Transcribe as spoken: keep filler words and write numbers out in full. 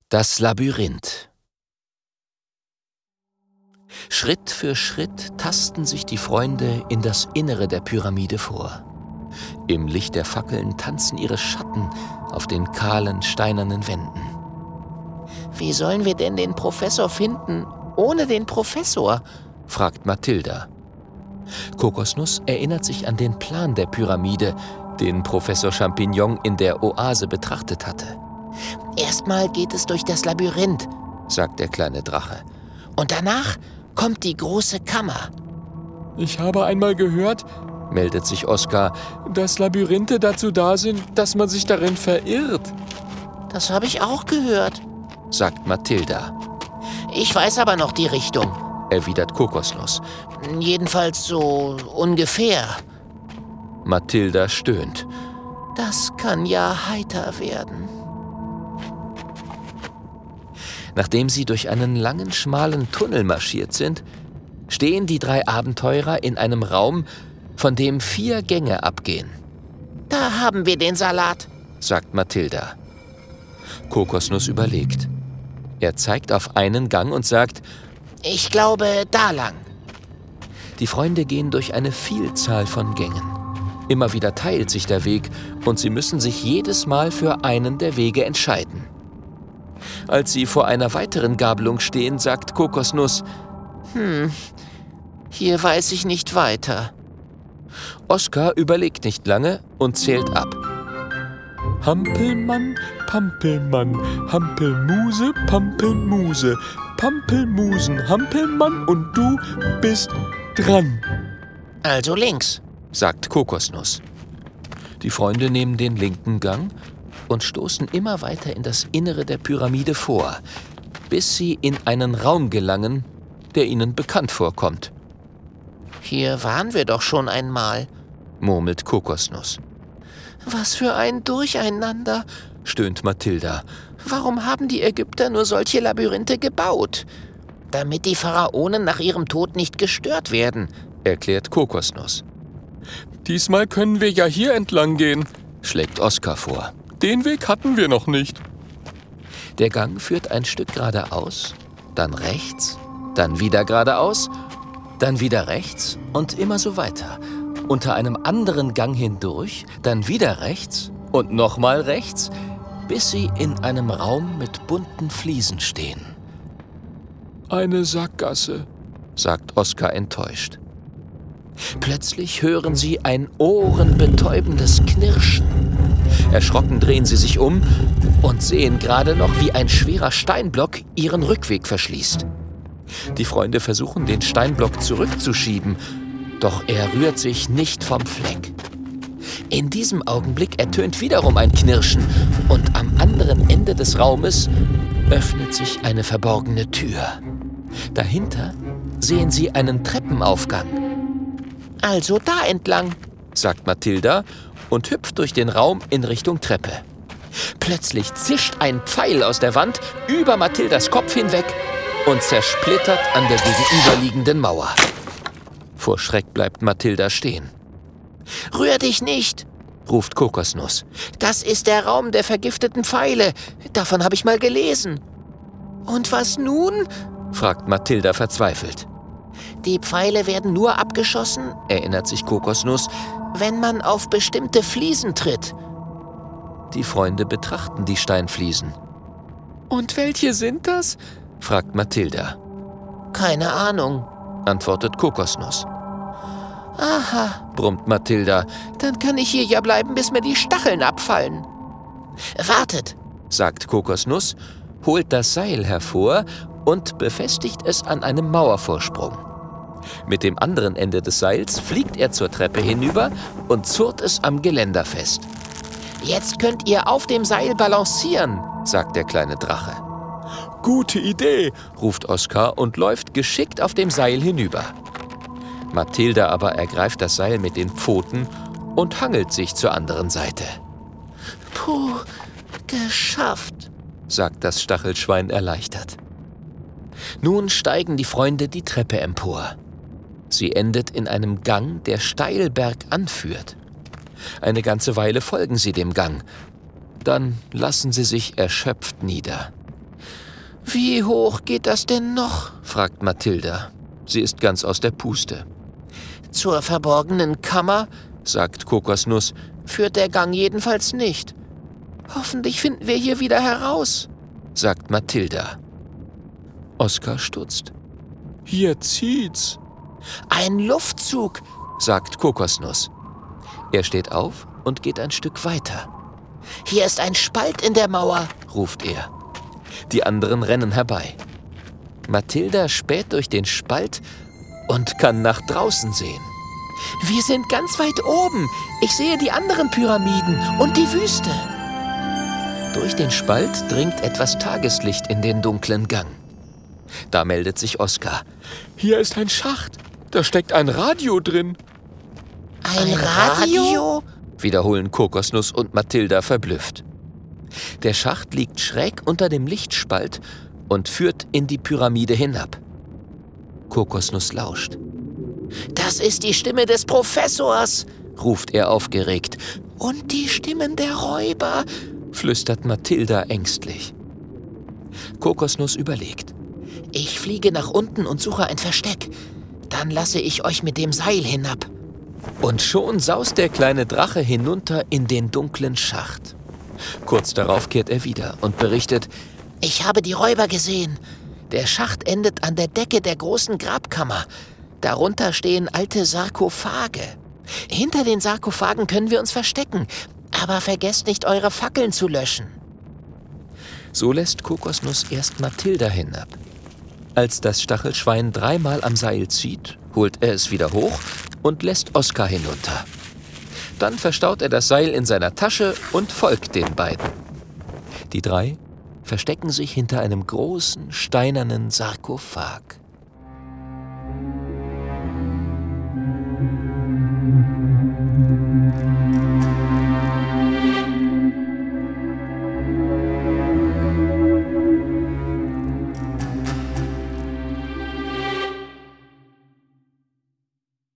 Das Labyrinth. Schritt für Schritt tasten sich die Freunde in das Innere der Pyramide vor. Im Licht der Fackeln tanzen ihre Schatten auf den kahlen, steinernen Wänden. »Wie sollen wir denn den Professor finden, ohne den Professor?« fragt Mathilda. Kokosnuss erinnert sich an den Plan der Pyramide, den Professor Champignon in der Oase betrachtet hatte. »Erstmal geht es durch das Labyrinth«, sagt der kleine Drache. »Und danach kommt die große Kammer.« »Ich habe einmal gehört«, meldet sich Oskar, »dass Labyrinthe dazu da sind, dass man sich darin verirrt.« »Das habe ich auch gehört«, sagt Mathilda. »Ich weiß aber noch die Richtung«, erwidert Kokosnuss. »Jedenfalls so ungefähr.« Mathilda stöhnt. »Das kann ja heiter werden.« Nachdem sie durch einen langen, schmalen Tunnel marschiert sind, stehen die drei Abenteurer in einem Raum, von dem vier Gänge abgehen. »Da haben wir den Salat«, sagt Mathilda. Kokosnuss überlegt. Er zeigt auf einen Gang und sagt, »Ich glaube, da lang.« Die Freunde gehen durch eine Vielzahl von Gängen. Immer wieder teilt sich der Weg und sie müssen sich jedes Mal für einen der Wege entscheiden. Als sie vor einer weiteren Gabelung stehen, sagt Kokosnuss, »Hm, hier weiß ich nicht weiter.« Oskar überlegt nicht lange und zählt ab. Hampelmann, Pampelmann, Hampelmuse, Pampelmuse, Pampelmusen, Hampelmann und du bist dran. »Also links«, sagt Kokosnuss. Die Freunde nehmen den linken Gang und stoßen immer weiter in das Innere der Pyramide vor, bis sie in einen Raum gelangen, der ihnen bekannt vorkommt. »Hier waren wir doch schon einmal«, murmelt Kokosnuss. »Was für ein Durcheinander«, stöhnt Mathilda. »Warum haben die Ägypter nur solche Labyrinthe gebaut?« »Damit die Pharaonen nach ihrem Tod nicht gestört werden«, erklärt Kokosnuss. »Diesmal können wir ja hier entlang gehen«, schlägt Oskar vor. »Den Weg hatten wir noch nicht.« Der Gang führt ein Stück geradeaus, dann rechts, dann wieder geradeaus, dann wieder rechts und immer so weiter. Unter einem anderen Gang hindurch, dann wieder rechts und nochmal rechts, bis sie in einem Raum mit bunten Fliesen stehen. »Eine Sackgasse«, sagt Oskar enttäuscht. Plötzlich hören sie ein ohrenbetäubendes Knirschen. Erschrocken drehen sie sich um und sehen gerade noch, wie ein schwerer Steinblock ihren Rückweg verschließt. Die Freunde versuchen, den Steinblock zurückzuschieben, doch er rührt sich nicht vom Fleck. In diesem Augenblick ertönt wiederum ein Knirschen und am anderen Ende des Raumes öffnet sich eine verborgene Tür. Dahinter sehen sie einen Treppenaufgang. »Also da entlang«, sagt Mathilda und hüpft durch den Raum in Richtung Treppe. Plötzlich zischt ein Pfeil aus der Wand über Mathildas Kopf hinweg und zersplittert an der gegenüberliegenden Mauer. Vor Schreck bleibt Mathilda stehen. »Rühr dich nicht«, ruft Kokosnuss. »Das ist der Raum der vergifteten Pfeile. Davon habe ich mal gelesen.« »Und was nun?«, fragt Mathilda verzweifelt. »Die Pfeile werden nur abgeschossen«, erinnert sich Kokosnuss, »wenn man auf bestimmte Fliesen tritt.« Die Freunde betrachten die Steinfliesen. »Und welche sind das?«, fragt Mathilda. »Keine Ahnung«, antwortet Kokosnuss. »Aha«, brummt Mathilda, »dann kann ich hier ja bleiben, bis mir die Stacheln abfallen.« »Wartet«, sagt Kokosnuss, holt das Seil hervor und befestigt es an einem Mauervorsprung. Mit dem anderen Ende des Seils fliegt er zur Treppe hinüber und zurrt es am Geländer fest. »Jetzt könnt ihr auf dem Seil balancieren«, sagt der kleine Drache. »Gute Idee«, ruft Oskar und läuft geschickt auf dem Seil hinüber. Mathilda aber ergreift das Seil mit den Pfoten und hangelt sich zur anderen Seite. »Puh, geschafft«, sagt das Stachelschwein erleichtert. Nun steigen die Freunde die Treppe empor. Sie endet in einem Gang, der steil bergan führt. Eine ganze Weile folgen sie dem Gang. Dann lassen sie sich erschöpft nieder. Wie hoch geht das denn noch? fragt Mathilda. Sie ist ganz aus der Puste. Zur verborgenen Kammer, sagt Kokosnuss, führt der Gang jedenfalls nicht. Hoffentlich finden wir hier wieder heraus, sagt Mathilda. Oskar stutzt. Hier zieht's. Ein Luftzug, sagt Kokosnuss. Er steht auf und geht ein Stück weiter. Hier ist ein Spalt in der Mauer, ruft er. Die anderen rennen herbei. Mathilda späht durch den Spalt und kann nach draußen sehen. Wir sind ganz weit oben. Ich sehe die anderen Pyramiden und die Wüste. Durch den Spalt dringt etwas Tageslicht in den dunklen Gang. Da meldet sich Oskar. Hier ist ein Schacht. Da steckt ein Radio drin. Ein, ein Radio? Radio? wiederholen Kokosnuss und Mathilda verblüfft. Der Schacht liegt schräg unter dem Lichtspalt und führt in die Pyramide hinab. Kokosnuss lauscht. Das ist die Stimme des Professors, ruft er aufgeregt. Und die Stimmen der Räuber, flüstert Mathilda ängstlich. Kokosnuss überlegt. Ich fliege nach unten und suche ein Versteck. Dann lasse ich euch mit dem Seil hinab. Und schon saust der kleine Drache hinunter in den dunklen Schacht. Kurz darauf kehrt er wieder und berichtet: Ich habe die Räuber gesehen. Der Schacht endet an der Decke der großen Grabkammer. Darunter stehen alte Sarkophage. Hinter den Sarkophagen können wir uns verstecken. Aber vergesst nicht, eure Fackeln zu löschen. So lässt Kokosnuss erst Mathilda hinab. Als das Stachelschwein dreimal am Seil zieht, holt er es wieder hoch und lässt Oskar hinunter. Dann verstaut er das Seil in seiner Tasche und folgt den beiden. Die drei verstecken sich hinter einem großen, steinernen Sarkophag.